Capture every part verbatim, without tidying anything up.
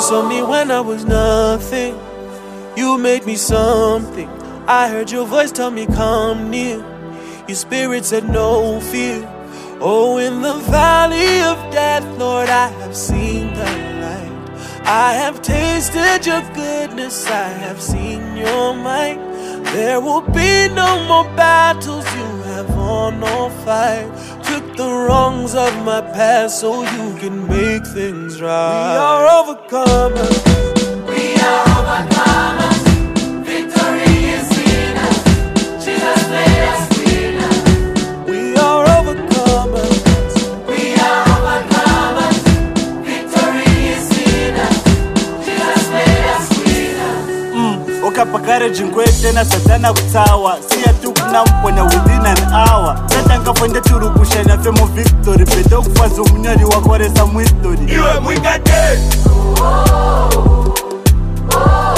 saw me when I was nothing. You made me something. I heard your voice tell me come near. Your spirit said no fear. Oh, in the valley of death, Lord, I have seen the light. I have tasted your goodness. I have seen your might. There will be no more battles. You have won no fight. Took the wrongs of my past so you can make things right. We are overcomers. We are overcomers. Victory is in us. Jesus made us winners. We are overcomers. We are overcomers. Victory is in us. Jesus made us winners. Mm. Ukapakare jingwete na satana kutawa. Siya tu kuna mpona within an hour. Natanga fonde turubusha na femo victory. Pedo kufazo mnyari wakoresa mwistori. Iwe mwikate. Oh, oh, oh, oh.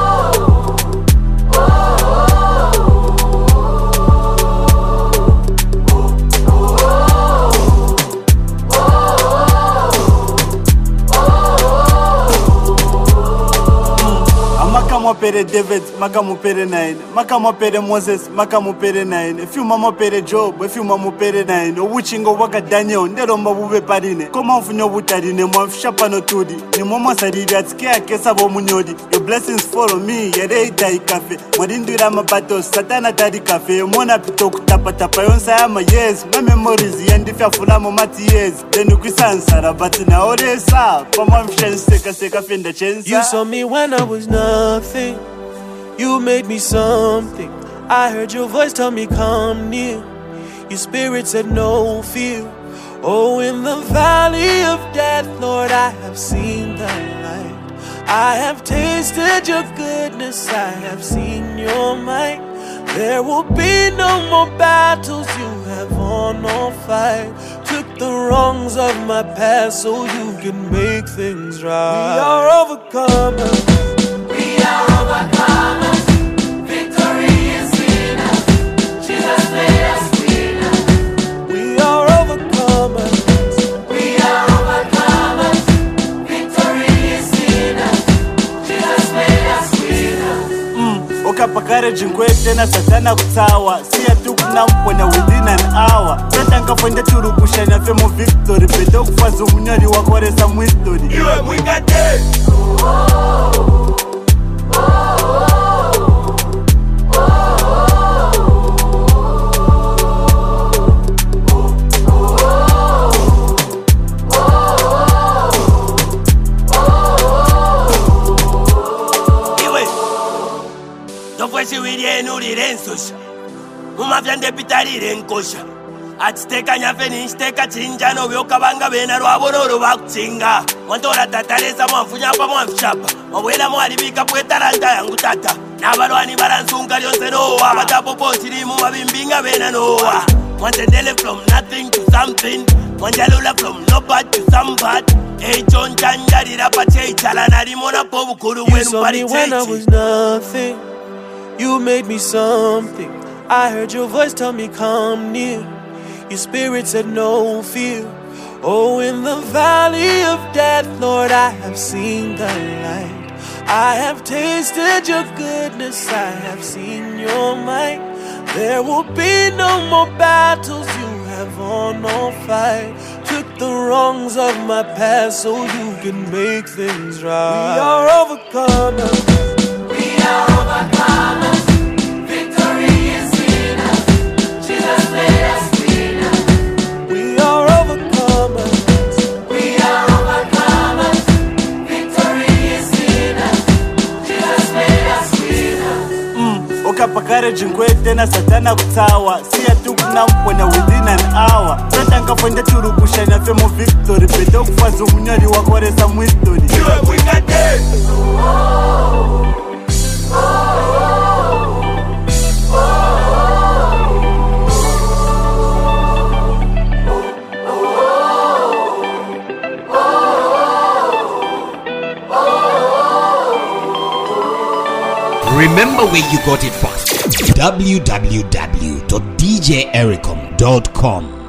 Makamopere David, makamopere nine. Makamopere Moses, makamopere nine. If you mamopere Job, if you mamopere nine. Uchingo waka Daniel, nderomba bube parine. Koma mfunyo butarine, mwamfisha no tudi. Ni mama sariri atike kesa bo munyodi. Your blessings follow me, yere itai cafe. Mwadindura mabato, satana tari cafe. Mona pito kutapa tapa yonsa ama yes. My memories yendifya fulamo mati yes. Then ukwisansara, but na oresa. Pama mfisha seka seka fenda chensa. You saw me when I was nothing. You made me something. I heard your voice tell me come near. Your spirit said no fear. Oh, in the valley of death, Lord, I have seen the light. I have tasted your goodness. I have seen your might. There will be no more battles. You have won no fight. Took the wrongs of my past so you can make things right. We are overcomers. We are overcomers. Victory is in us. Jesus made us winners. We are overcomers. We are overcomers. Victory is in us. Jesus made us winners. Mm. Ukapakare jingwete na satana kutawa. Siya tu kuna mpona within an hour. Natanga fonde turubusha na femo victory. Pedo kufazo mnyari wakoresa mwistori. Iwe mwikate. Oh, oh, oh, oh, Mumafyande pitarire nkosha atiteka nyafeni nchiteka chinja novyoka vanga vena rwavororo vakuchinga mwantora tataresa mwamfunyapa mwamfishapa mwabwela mwalivika pwetaranta yangu tata navalwani varansunga lyonse nowa vatapopo chilimu mavimbinga vena nowa mwantendele from nothing to something mwanjalula from no bad to some bad echo nchanjarira pacheichala nalimona po vukulu wenu pari chechi. You saw me when I was nothing. You made me something. I heard your voice tell me come near. Your spirit said no fear. Oh, in the valley of death, Lord, I have seen the light. I have tasted your goodness. I have seen your might. There will be no more battles. You have won no fight. Took the wrongs of my past so you can make things right. We are overcomers. We are overcomers. Victory is in us. Jesus made us winners. We are overcomers. We are overcomers. Victory is in us. Jesus made us winners. Mm. Ukapakare jingwete na satana kutawa. Siya tu kuna mpona within an hour. Natanga fonde turubusha na femo victory. Pedo kufazo mnyari wakoresa mwistori. Iwe mwikate. Oh, oh, oh, oh, Remember where you got it first. w w w dot d j ericom dot com